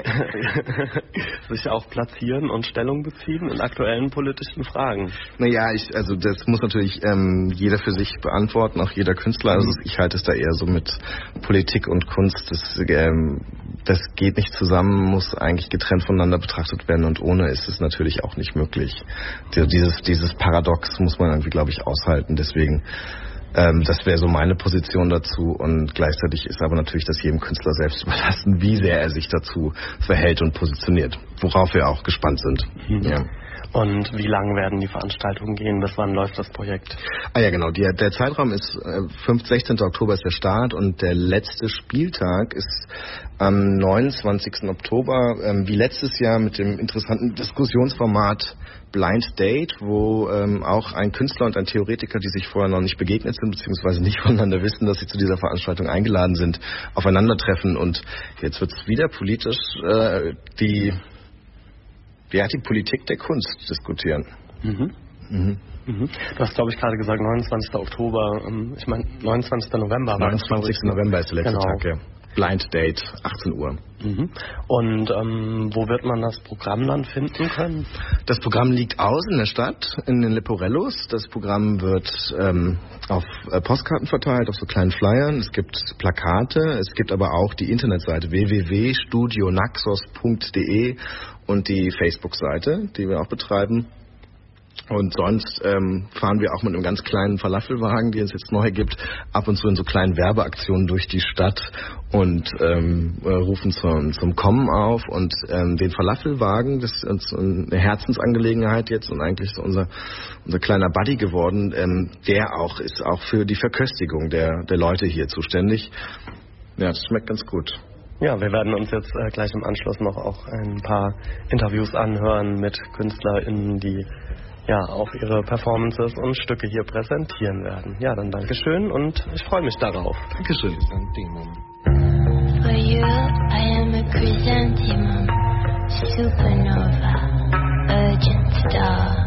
sich auch platzieren und Stellung beziehen in aktuellen politischen Fragen. Naja, ich, also das muss natürlich ähm, jeder für sich beantworten, auch jeder Künstler. Also ich halte es da eher so mit Politik und Kunst. Das, ähm, das geht nicht zusammen, muss eigentlich getrennt voneinander betrachtet werden und ohne ist es natürlich auch nicht möglich. Dieses, dieses Paradox muss man irgendwie, glaube ich, aushalten. Deswegen Ähm, das wäre so meine Position dazu und gleichzeitig ist aber natürlich das jedem Künstler selbst überlassen, wie sehr er sich dazu verhält und positioniert, worauf wir auch gespannt sind. Mhm. Ja. Und wie lang werden die Veranstaltungen gehen? Bis wann läuft das Projekt? Ah ja, genau. Die, der Zeitraum ist äh, fünfzehnten sechzehnten Oktober ist der Start und der letzte Spieltag ist am neunundzwanzigsten Oktober, ähm, wie letztes Jahr mit dem interessanten Diskussionsformat Blind Date, wo ähm, auch ein Künstler und ein Theoretiker, die sich vorher noch nicht begegnet sind, beziehungsweise nicht voneinander wissen, dass sie zu dieser Veranstaltung eingeladen sind, aufeinandertreffen. Und jetzt wird es wieder politisch äh, die Ja, die Politik der Kunst diskutieren. Mhm. Mhm. Mhm. Du hast, glaube ich, gerade gesagt, neunundzwanzigsten Oktober. Ich meine, neunundzwanzigsten November. neunundzwanzigsten November ist der letzte genau. Tag, ja. Blind Date, achtzehn Uhr. Mhm. Und ähm, wo wird man das Programm dann finden können? Das Programm liegt aus in der Stadt, in den Leporellos. Das Programm wird ähm, auf äh, Postkarten verteilt, auf so kleinen Flyern. Es gibt Plakate, es gibt aber auch die Internetseite w w w punkt studio naxos punkt d e und die Facebook-Seite, die wir auch betreiben. Und sonst ähm, fahren wir auch mit einem ganz kleinen Falafelwagen, den es jetzt neu gibt, ab und zu in so kleinen Werbeaktionen durch die Stadt und ähm, äh, rufen zum, zum Kommen auf. Und ähm, den Falafelwagen, das ist uns eine Herzensangelegenheit jetzt und eigentlich so unser unser kleiner Buddy geworden. Ähm, der auch ist auch für die Verköstigung der der Leute hier zuständig. Ja, das schmeckt ganz gut. Ja, wir werden uns jetzt äh, gleich im Anschluss noch auch ein paar Interviews anhören mit KünstlerInnen, die ja auch ihre Performances und Stücke hier präsentieren werden. Ja, dann Dankeschön und ich freue mich darauf. Dankeschön. For you, I am a chrysanthemum, supernova, urgent star.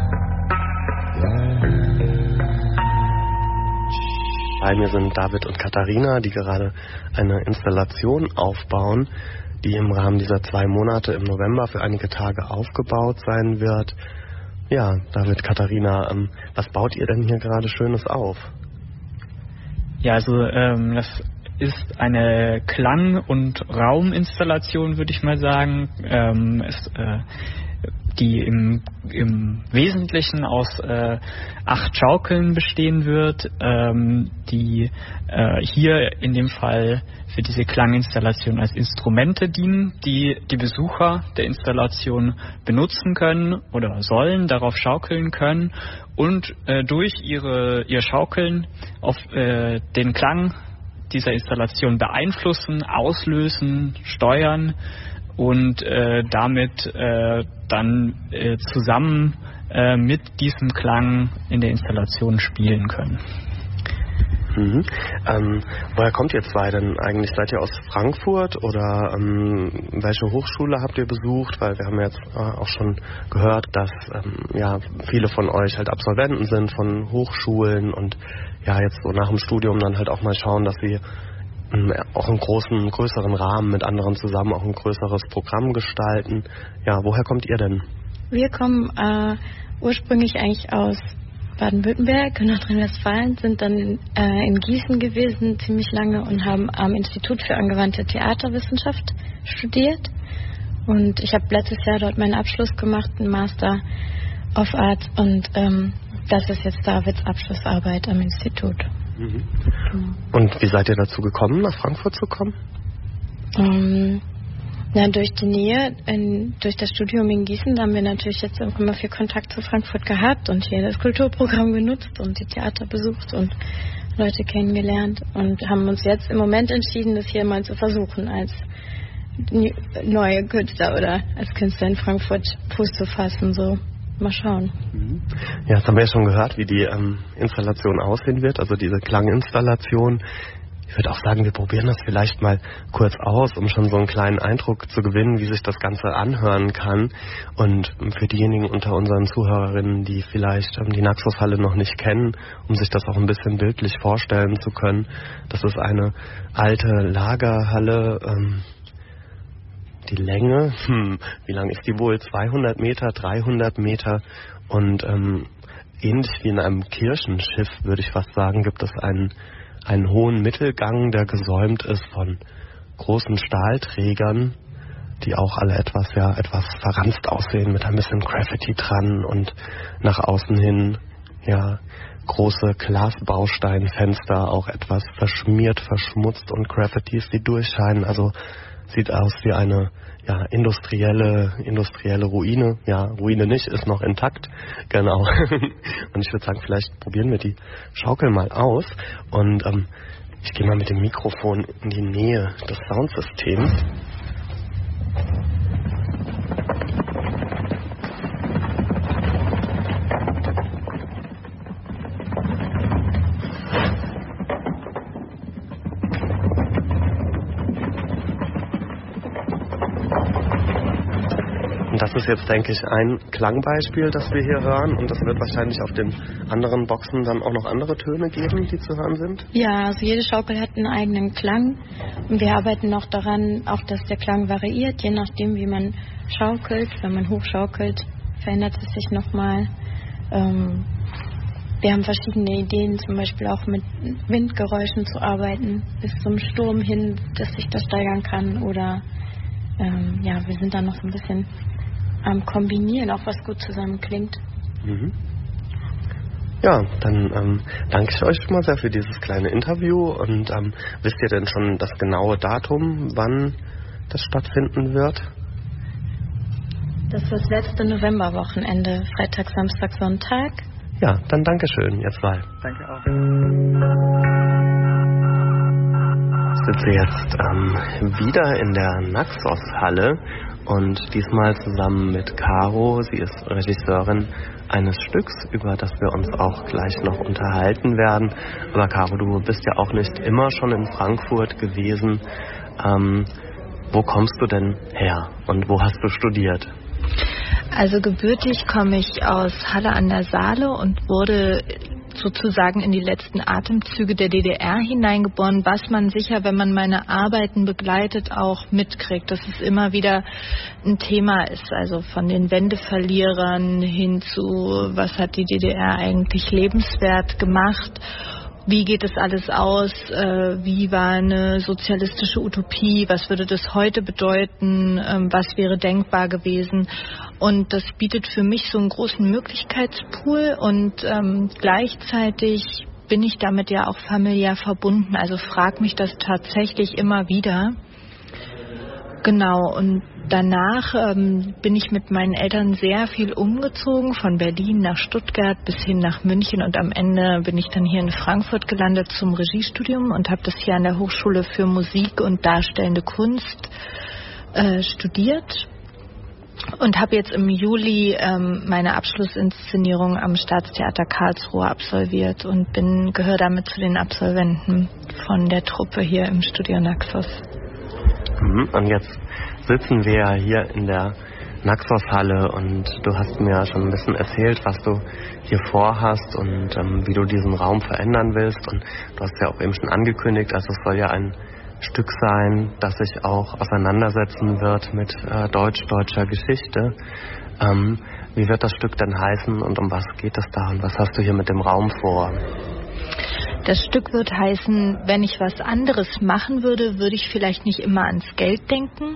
Bei mir sind David und Katharina, die gerade eine Installation aufbauen, die im Rahmen dieser zwei Monate im November für einige Tage aufgebaut sein wird. Ja, David, Katharina, ähm, was baut ihr denn hier gerade Schönes auf? Ja, also ähm, das ist eine Klang- und Rauminstallation, würde ich mal sagen. Ähm, es, äh, die im, im Wesentlichen aus äh, acht Schaukeln bestehen wird, ähm, die äh, hier in dem Fall für diese Klanginstallation als Instrumente dienen, die die Besucher der Installation benutzen können oder sollen, darauf schaukeln können und äh, durch ihre ihr Schaukeln auf äh, den Klang dieser Installation beeinflussen, auslösen, steuern und äh, damit äh, dann äh, zusammen äh, mit diesem Klang in der Installation spielen können. Mhm. Ähm, woher kommt ihr zwei denn eigentlich? Seid ihr aus Frankfurt oder ähm, welche Hochschule habt ihr besucht? Weil wir haben jetzt äh, auch schon gehört, dass ähm, ja viele von euch halt Absolventen sind von Hochschulen und ja jetzt so nach dem Studium dann halt auch mal schauen, dass sie auch einen großen, größeren Rahmen mit anderen zusammen auch ein größeres Programm gestalten. Ja, woher kommt ihr denn? Wir kommen äh, ursprünglich eigentlich aus Baden-Württemberg und Nordrhein-Westfalen, sind dann äh, in Gießen gewesen ziemlich lange und haben am Institut für angewandte Theaterwissenschaft studiert. Und ich habe letztes Jahr dort meinen Abschluss gemacht, einen Master of Arts, und ähm, das ist jetzt Davids Abschlussarbeit am Institut. Mhm. Und wie seid ihr dazu gekommen, nach Frankfurt zu kommen? Um, na, durch die Nähe, in, durch das Studium in Gießen, da haben wir natürlich jetzt auch immer viel Kontakt zu Frankfurt gehabt und hier das Kulturprogramm genutzt und die Theater besucht und Leute kennengelernt und haben uns jetzt im Moment entschieden, das hier mal zu versuchen, als neue Künstler oder als Künstler in Frankfurt Fuß zu fassen, so. Mal schauen. Ja, jetzt haben wir ja schon gehört, wie die ähm, Installation aussehen wird, also diese Klanginstallation. Ich würde auch sagen, wir probieren das vielleicht mal kurz aus, um schon so einen kleinen Eindruck zu gewinnen, wie sich das Ganze anhören kann. Und für diejenigen unter unseren Zuhörerinnen, die vielleicht ähm, die Naxos-Halle noch nicht kennen, um sich das auch ein bisschen bildlich vorstellen zu können, das ist eine alte Lagerhalle. Ähm, Die Länge, hm, wie lang ist die wohl? zweihundert Meter, dreihundert Meter und ähm, ähnlich wie in einem Kirchenschiff, würde ich fast sagen, gibt es einen, einen hohen Mittelgang, der gesäumt ist von großen Stahlträgern, die auch alle etwas, ja, etwas verranzt aussehen, mit ein bisschen Graffiti dran und nach außen hin, ja, große Glasbausteinfenster, auch etwas verschmiert, verschmutzt und Graffitis, die durchscheinen, also sieht aus wie eine ja, industrielle, industrielle Ruine. Ja, Ruine nicht, ist noch intakt. Genau. Und ich würde sagen, vielleicht probieren wir die Schaukel mal aus. Und ähm, ich gehe mal mit dem Mikrofon in die Nähe des Soundsystems. Das ist jetzt, denke ich, ein Klangbeispiel, das wir hier hören. Und es wird wahrscheinlich auf den anderen Boxen dann auch noch andere Töne geben, die zu hören sind? Ja, also jede Schaukel hat einen eigenen Klang. Und wir arbeiten noch daran, auch dass der Klang variiert, je nachdem, wie man schaukelt. Wenn man hochschaukelt, verändert es sich nochmal. Ähm, wir haben verschiedene Ideen, zum Beispiel auch mit Windgeräuschen zu arbeiten, bis zum Sturm hin, dass sich das steigern kann. Oder ähm, ja, wir sind da noch so ein bisschen am Kombinieren, auch was gut zusammen klingt. Mhm. Ja, dann ähm, danke ich euch schon mal sehr für dieses kleine Interview. Und ähm, wisst ihr denn schon das genaue Datum, wann das stattfinden wird? Das ist das letzte Novemberwochenende, Freitag, Samstag, Sonntag. Ja, dann Dankeschön, ihr zwei. Danke auch. Ich sitze jetzt ähm, wieder in der Naxos-Halle und diesmal zusammen mit Caro. Sie ist Regisseurin eines Stücks, über das wir uns auch gleich noch unterhalten werden. Aber Caro, du bist ja auch nicht immer schon in Frankfurt gewesen. Ähm, wo kommst du denn her und wo hast du studiert? Also gebürtig komme ich aus Halle an der Saale und wurde sozusagen in die letzten Atemzüge der D D R hineingeboren, was man sicher, wenn man meine Arbeiten begleitet, auch mitkriegt, dass es immer wieder ein Thema ist, also von den Wendeverlierern hin zu, was hat die D D R eigentlich lebenswert gemacht, wie geht es alles aus, äh, wie war eine sozialistische Utopie, was würde das heute bedeuten, ähm, was wäre denkbar gewesen. Und das bietet für mich so einen großen Möglichkeitspool und ähm, gleichzeitig bin ich damit ja auch familiär verbunden. Also frag mich das tatsächlich immer wieder. Genau, und danach ähm, bin ich mit meinen Eltern sehr viel umgezogen, von Berlin nach Stuttgart bis hin nach München und am Ende bin ich dann hier in Frankfurt gelandet zum Regiestudium und habe das hier an der Hochschule für Musik und Darstellende Kunst äh, studiert. Und habe jetzt im Juli ähm, meine Abschlussinszenierung am Staatstheater Karlsruhe absolviert und bin gehöre damit zu den Absolventen von der Truppe hier im Studio Naxos. Und jetzt sitzen wir ja hier in der Naxos-Halle und du hast mir schon ein bisschen erzählt, was du hier vorhast und ähm, wie du diesen Raum verändern willst. Und du hast ja auch eben schon angekündigt, also es soll ja ein Stück sein, das sich auch auseinandersetzen wird mit äh, deutsch-deutscher Geschichte. Ähm, wie wird das Stück denn heißen und um was geht es da und was hast du hier mit dem Raum vor? Das Stück wird heißen, wenn ich was anderes machen würde, würde ich vielleicht nicht immer ans Geld denken.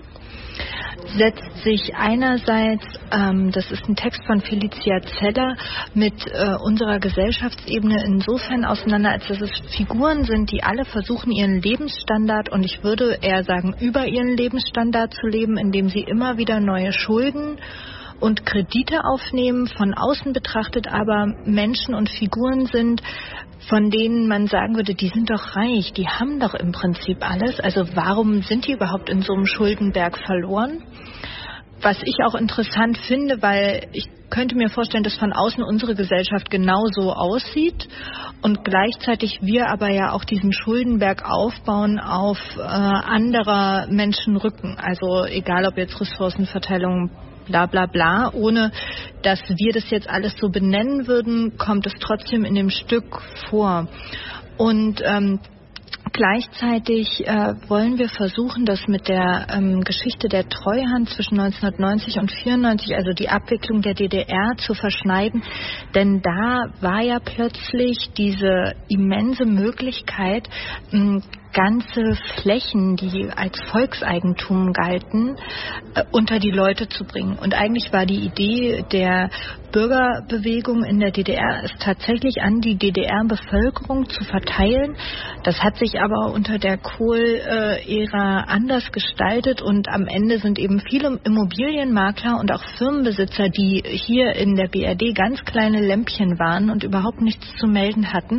Setzt sich einerseits, ähm, das ist ein Text von Felicia Zeller, mit äh, unserer Gesellschaftsebene insofern auseinander, als dass es Figuren sind, die alle versuchen, ihren Lebensstandard, und ich würde eher sagen, über ihren Lebensstandard zu leben, indem sie immer wieder neue Schulden und Kredite aufnehmen, von außen betrachtet aber Menschen und Figuren sind, von denen man sagen würde, die sind doch reich, die haben doch im Prinzip alles. Also warum sind die überhaupt in so einem Schuldenberg verloren? Was ich auch interessant finde, weil ich könnte mir vorstellen, dass von außen unsere Gesellschaft genauso aussieht und gleichzeitig wir aber ja auch diesen Schuldenberg aufbauen auf äh, anderer Menschen Rücken. Also egal, ob jetzt Ressourcenverteilung, bla bla bla, ohne dass wir das jetzt alles so benennen würden, kommt es trotzdem in dem Stück vor. Und ähm, gleichzeitig äh, wollen wir versuchen, das mit der ähm, Geschichte der Treuhand zwischen neunzehnhundertneunzig und vierundneunzig, also die Abwicklung der D D R, zu verschneiden. Denn da war ja plötzlich diese immense Möglichkeit, mh, ganze Flächen, die als Volkseigentum galten, äh, unter die Leute zu bringen. Und eigentlich war die Idee der Bürgerbewegung in der D D R, es tatsächlich an die D D R-Bevölkerung zu verteilen. Das hat sich aber unter der Kohl-Ära anders gestaltet und am Ende sind eben viele Immobilienmakler und auch Firmenbesitzer, die hier in der B R D ganz kleine Lämpchen waren und überhaupt nichts zu melden hatten,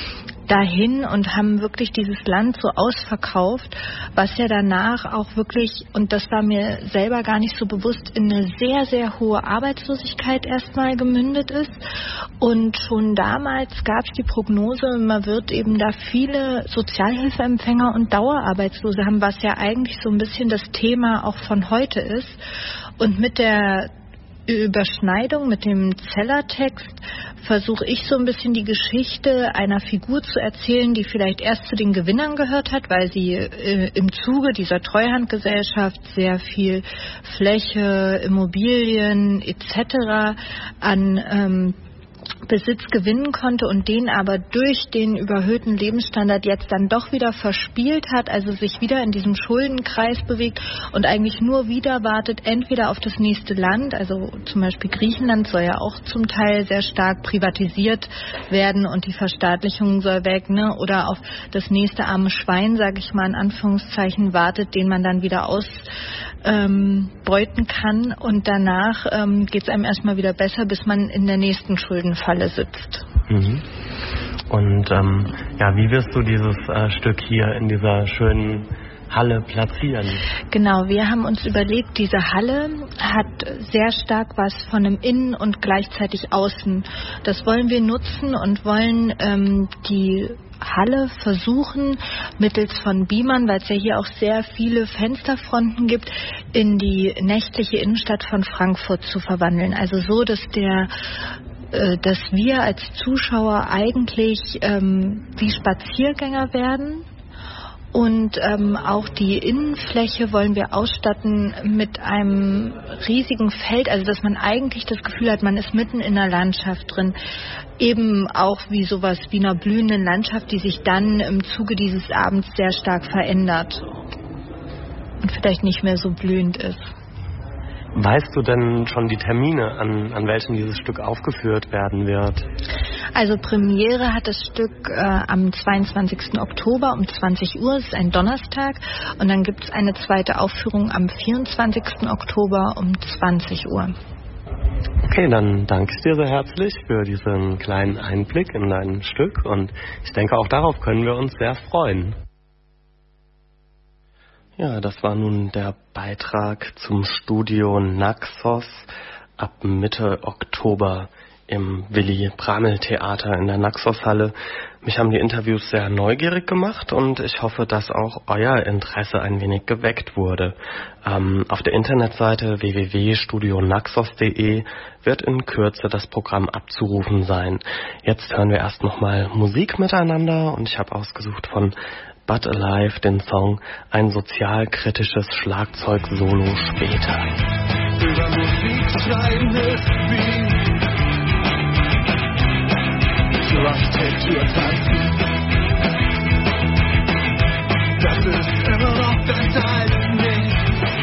dahin und haben wirklich dieses Land so ausverkauft, was ja danach auch wirklich, und das war mir selber gar nicht so bewusst, in eine sehr, sehr hohe Arbeitslosigkeit erstmal gemündet ist. Und schon damals gab es die Prognose, man wird eben da viele Sozialhilfeempfänger und Dauerarbeitslose haben, was ja eigentlich so ein bisschen das Thema auch von heute ist. Und mit der Überschneidung mit dem Zeller-Text versuche ich so ein bisschen die Geschichte einer Figur zu erzählen, die vielleicht erst zu den Gewinnern gehört hat, weil sie äh, im Zuge dieser Treuhandgesellschaft sehr viel Fläche, Immobilien et cetera an ähm, Besitz gewinnen konnte und den aber durch den überhöhten Lebensstandard jetzt dann doch wieder verspielt hat, also sich wieder in diesem Schuldenkreis bewegt und eigentlich nur wieder wartet, entweder auf das nächste Land, also zum Beispiel Griechenland soll ja auch zum Teil sehr stark privatisiert werden und die Verstaatlichung soll weg, ne? Oder auf das nächste arme Schwein, sage ich mal in Anführungszeichen, wartet, den man dann wieder ausbeuten ähm, kann und danach ähm, geht es einem erstmal wieder besser, bis man in der nächsten Schuldenfalle sitzt. Mhm. Und ähm, ja, wie wirst du dieses äh, Stück hier in dieser schönen Halle platzieren? Genau, wir haben uns überlegt, diese Halle hat sehr stark was von einem Innen und gleichzeitig Außen. Das wollen wir nutzen und wollen ähm, die Halle versuchen, mittels von Beamern, weil es ja hier auch sehr viele Fensterfronten gibt, in die nächtliche Innenstadt von Frankfurt zu verwandeln. Also so, dass der dass wir als Zuschauer eigentlich ähm, wie Spaziergänger werden und ähm, auch die Innenfläche wollen wir ausstatten mit einem riesigen Feld, also dass man eigentlich das Gefühl hat, man ist mitten in einer Landschaft drin, eben auch wie sowas wie einer blühenden Landschaft, die sich dann im Zuge dieses Abends sehr stark verändert und vielleicht nicht mehr so blühend ist. Weißt du denn schon die Termine, an, an welchen dieses Stück aufgeführt werden wird? Also Premiere hat das Stück äh, am zweiundzwanzigsten Oktober um zwanzig Uhr, es ist ein Donnerstag. Und dann gibt es eine zweite Aufführung am vierundzwanzigsten Oktober um zwanzig Uhr. Okay, dann danke ich dir sehr herzlich für diesen kleinen Einblick in dein Stück. Und ich denke, auch darauf können wir uns sehr freuen. Ja, das war nun der Beitrag zum Studio Naxos ab Mitte Oktober im Willy-Bramel-Theater in der Naxos-Halle. Mich haben die Interviews sehr neugierig gemacht und ich hoffe, dass auch euer Interesse ein wenig geweckt wurde. Ähm, auf der Internetseite w w w punkt studio naxos punkt d e wird in Kürze das Programm abzurufen sein. Jetzt hören wir erst nochmal Musik miteinander und ich habe ausgesucht von But Alive den Song Ein sozialkritisches Schlagzeug-Solo später. Über Musik schreiben ist wie zur Architektur tanzen. Das ist immer noch dein Teil nicht,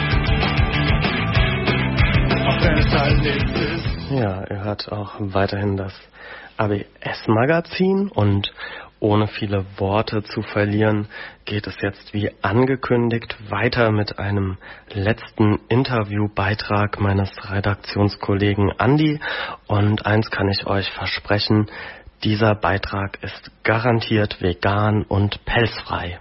auch wenn es halt nichts ist. Ja, ihr hört auch weiterhin das A B S-Magazin und ohne viele Worte zu verlieren, geht es jetzt wie angekündigt weiter mit einem letzten Interviewbeitrag meines Redaktionskollegen Andi. Und eins kann ich euch versprechen, dieser Beitrag ist garantiert vegan und pelzfrei.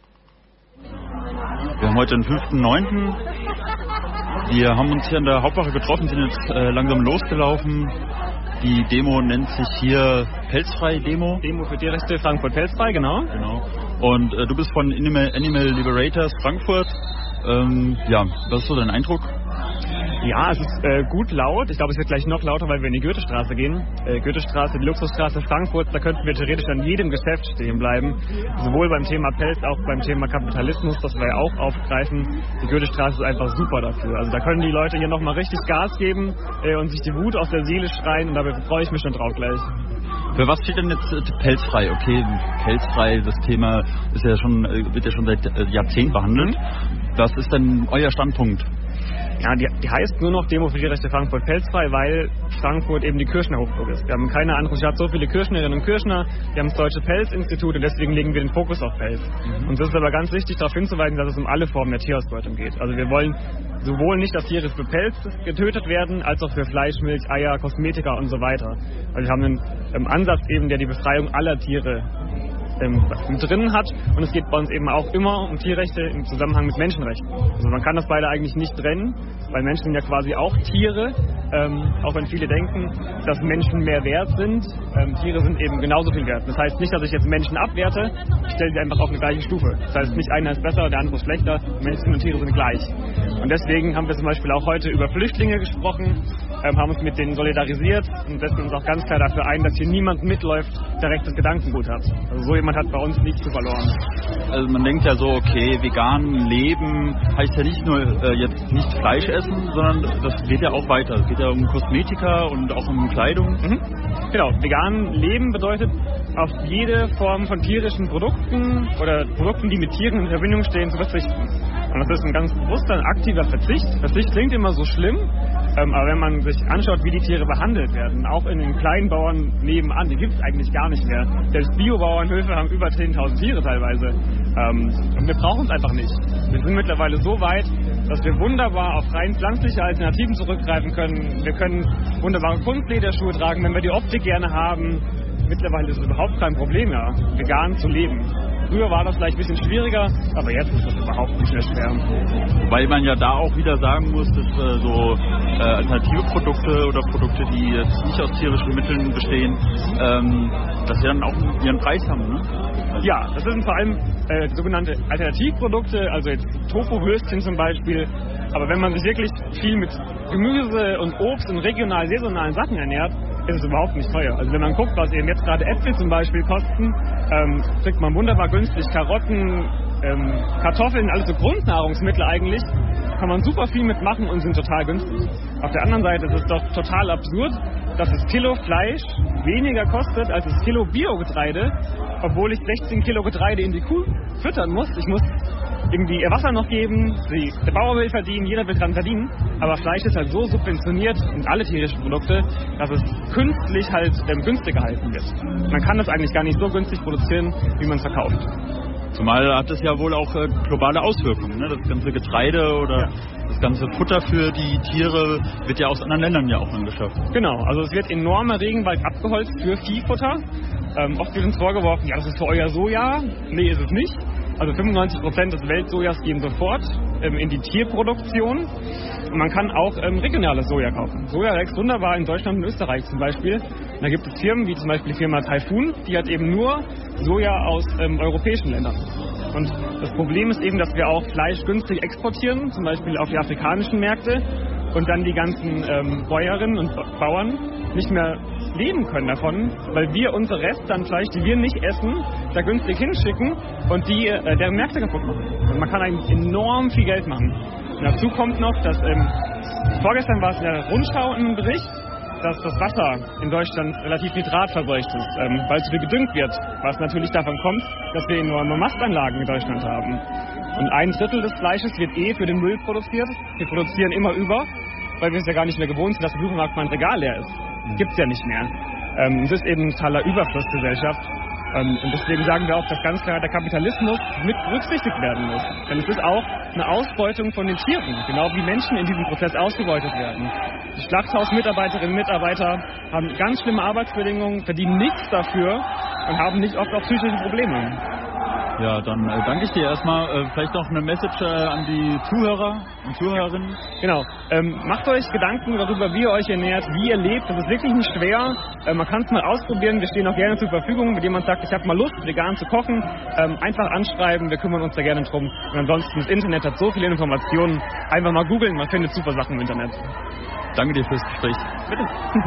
Wir haben heute den fünften neunten Wir haben uns hier an der Hauptwache getroffen, sind jetzt äh, langsam losgelaufen. Die Demo nennt sich hier Pelzfrei-Demo. Demo für Tierrechte Frankfurt Pelzfrei, genau. Genau. Und äh, du bist von Animal, Animal Liberators Frankfurt. Ähm, ja, was ist so dein Eindruck? Ja, es ist äh, gut laut. Ich glaube, es wird gleich noch lauter, weil wir in die Goethestraße gehen. Äh, Goethestraße, die Luxusstraße Frankfurt, da könnten wir theoretisch an jedem Geschäft stehen bleiben. Sowohl beim Thema Pelz, auch beim Thema Kapitalismus, das wir ja auch aufgreifen. Die Goethestraße ist einfach super dafür. Also da können die Leute hier nochmal richtig Gas geben äh, und sich die Wut aus der Seele schreien. Und da freue ich mich schon drauf gleich. Für was steht denn jetzt äh, pelzfrei? Okay, pelzfrei, das Thema ist ja schon, äh, wird ja schon seit äh, Jahrzehnten behandelt. Mhm. Was ist denn euer Standpunkt? Ja, die, die heißt nur noch Demo für die Rechte Frankfurt Pelzfrei, weil Frankfurt eben die Kirchner Hochburg ist. Wir haben keine andere Stadt so viele Kirchnerinnen und Kirchner. Wir haben das Deutsche Pelzinstitut und deswegen legen wir den Fokus auf Pelz. Mhm. Und es ist aber ganz wichtig, darauf hinzuweisen, dass es um alle Formen der Tierausbeutung geht. Also wir wollen sowohl nicht, dass Tiere für Pelz getötet werden, als auch für Fleisch, Milch, Eier, Kosmetika und so weiter. Also wir haben einen ähm, Ansatz eben, der die Befreiung aller Tiere Ähm, drin hat und es geht bei uns eben auch immer um Tierrechte im Zusammenhang mit Menschenrechten. Also man kann das beide eigentlich nicht trennen, weil Menschen sind ja quasi auch Tiere, ähm, auch wenn viele denken, dass Menschen mehr wert sind. Ähm, Tiere sind eben genauso viel wert. Das heißt nicht, dass ich jetzt Menschen abwerte, ich stelle sie einfach auf eine gleiche Stufe. Das heißt nicht einer ist besser, der andere ist schlechter, Menschen und Tiere sind gleich. Und deswegen haben wir zum Beispiel auch heute über Flüchtlinge gesprochen. ähm, haben uns mit denen solidarisiert und setzen uns auch ganz klar dafür ein, dass hier niemand mitläuft, der rechtes Gedankengut hat. Also so jemand hat bei uns nichts zu verloren. Also man denkt ja so, okay, vegan leben heißt ja nicht nur äh, jetzt nicht Fleisch essen, sondern das geht ja auch weiter. Es geht ja um Kosmetika und auch um Kleidung. Mhm. Genau, vegan leben bedeutet auf jede Form von tierischen Produkten oder Produkten, die mit Tieren in Verbindung stehen, zu verzichten. Und das ist ein ganz bewusster, ein aktiver Verzicht. Verzicht klingt immer so schlimm, ähm, aber wenn man sich anschaut, wie die Tiere behandelt werden, auch in den kleinen Bauern nebenan, die gibt es eigentlich gar nicht mehr. Selbst Biobauernhöfe haben über zehntausend Tiere teilweise. Ähm, und wir brauchen es einfach nicht. Wir sind mittlerweile so weit, dass wir wunderbar auf rein pflanzliche Alternativen zurückgreifen können. Wir können wunderbare Kunstlederschuhe tragen, wenn wir die Optik gerne haben. Mittlerweile ist es überhaupt kein Problem mehr, vegan zu leben. Früher war das vielleicht ein bisschen schwieriger, aber jetzt ist das überhaupt nicht mehr schwer. Wobei man ja da auch wieder sagen muss, dass äh, so äh, alternative Produkte oder Produkte, die jetzt nicht aus tierischen Mitteln bestehen, ähm, dass sie dann auch ihren Preis haben, ne? Ja, das sind vor allem äh, sogenannte Alternativprodukte, also jetzt Tofu-Würstchen zum Beispiel. Aber wenn man sich wirklich viel mit Gemüse und Obst und regional saisonalen Sachen ernährt, ist es überhaupt nicht teuer. Also wenn man guckt, was eben jetzt gerade Äpfel zum Beispiel kosten, ähm, kriegt man wunderbar günstig Karotten, ähm, Kartoffeln, alles so Grundnahrungsmittel eigentlich, kann man super viel mitmachen und sind total günstig. Auf der anderen Seite ist es doch total absurd, dass das Kilo Fleisch weniger kostet als das Kilo Biogetreide, obwohl ich sechzehn Kilo Getreide in die Kuh füttern muss. Ich muss irgendwie ihr Wasser noch geben, die, der Bauer will verdienen, jeder will dran verdienen, aber Fleisch ist halt so subventioniert und alle tierischen Produkte, dass es künstlich halt ähm, günstiger gehalten wird. Man kann das eigentlich gar nicht so günstig produzieren, wie man es verkauft. Zumal hat es ja wohl auch äh, globale Auswirkungen, ne? Das ganze Getreide oder ja. Das ganze Futter für die Tiere wird ja aus anderen Ländern ja auch angeschafft. Genau, also es wird enormer Regenwald abgeholzt für Viehfutter. Ähm, oft wird uns vorgeworfen, ja, das ist für euer Soja. Nee, ist es nicht. Also fünfundneunzig Prozent des Weltsojas gehen sofort ähm, in die Tierproduktion. Und man kann auch ähm, regionales Soja kaufen. Soja wächst wunderbar in Deutschland und Österreich zum Beispiel. Und da gibt es Firmen, wie zum Beispiel die Firma Typhoon, die hat eben nur Soja aus ähm, europäischen Ländern. Und das Problem ist eben, dass wir auch Fleisch günstig exportieren, zum Beispiel auf die afrikanischen Märkte. Und dann die ganzen ähm, Bäuerinnen und Bauern nicht mehr leben können davon, weil wir unsere Reste an Fleisch, die wir nicht essen, da günstig hinschicken und die äh, deren Märkte kaputt machen. Und man kann eigentlich enorm viel Geld machen. Und dazu kommt noch, dass ähm, vorgestern war es in der Rundschau ein Bericht, dass das Wasser in Deutschland relativ nitratverseucht ist, ähm, weil zu viel gedüngt wird, was natürlich davon kommt, dass wir enorme Mastanlagen in Deutschland haben. Und ein Drittel des Fleisches wird eh für den Müll produziert. Wir produzieren immer über, weil wir es ja gar nicht mehr gewohnt sind, dass im Supermarkt mal ein Regal leer ist. Gibt's ja nicht mehr. Ähm, es ist eben eine totaler Überflussgesellschaft. Ähm, und deswegen sagen wir auch, dass ganz klar der Kapitalismus mit berücksichtigt werden muss. Denn es ist auch eine Ausbeutung von den Tieren, genau wie Menschen in diesem Prozess ausgebeutet werden. Die Schlachthausmitarbeiterinnen und Mitarbeiter haben ganz schlimme Arbeitsbedingungen, verdienen nichts dafür und haben nicht oft auch psychische Probleme. Ja, dann äh, danke ich dir erstmal. Äh, vielleicht noch eine Message äh, an die Zuhörer und Zuhörerinnen. Genau. Ähm, macht euch Gedanken darüber, wie ihr euch ernährt, wie ihr lebt. Das ist wirklich nicht schwer. Äh, man kann es mal ausprobieren. Wir stehen auch gerne zur Verfügung. Wenn jemand sagt, ich habe mal Lust, vegan zu kochen, ähm, einfach anschreiben. Wir kümmern uns da gerne drum. Und ansonsten, das Internet hat so viele Informationen. Einfach mal googeln. Man findet super Sachen im Internet. Danke dir fürs Gespräch. Bitte.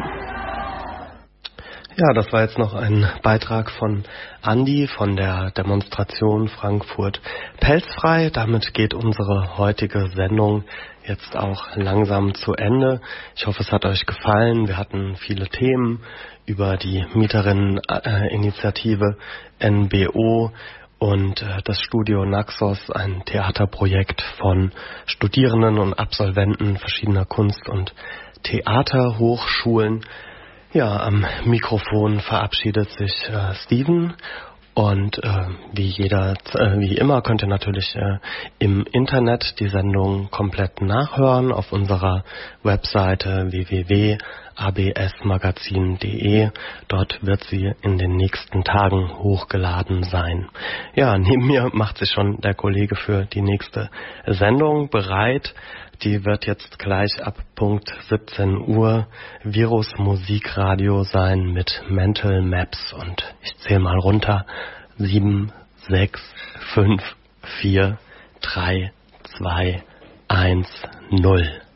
Ja, das war jetzt noch ein Beitrag von Andi von der Demonstration Frankfurt Pelzfrei. Damit geht unsere heutige Sendung jetzt auch langsam zu Ende. Ich hoffe, es hat euch gefallen. Wir hatten viele Themen über die Mieterinneninitiative N B O und das Studio Naxos, ein Theaterprojekt von Studierenden und Absolventen verschiedener Kunst- und Theaterhochschulen. Ja, am Mikrofon verabschiedet sich äh, Steven und äh, wie jeder, äh, wie immer könnt ihr natürlich äh, im Internet die Sendung komplett nachhören auf unserer Webseite w w w punkt a b s magazin punkt d e. Dort wird sie in den nächsten Tagen hochgeladen sein. Ja, neben mir macht sich schon der Kollege für die nächste Sendung bereit. Die wird jetzt gleich ab Punkt siebzehn Uhr Virus Musikradio sein mit Mental Maps. Und ich zähle mal runter. sieben, sechs, fünf, vier, drei, zwei, eins, null.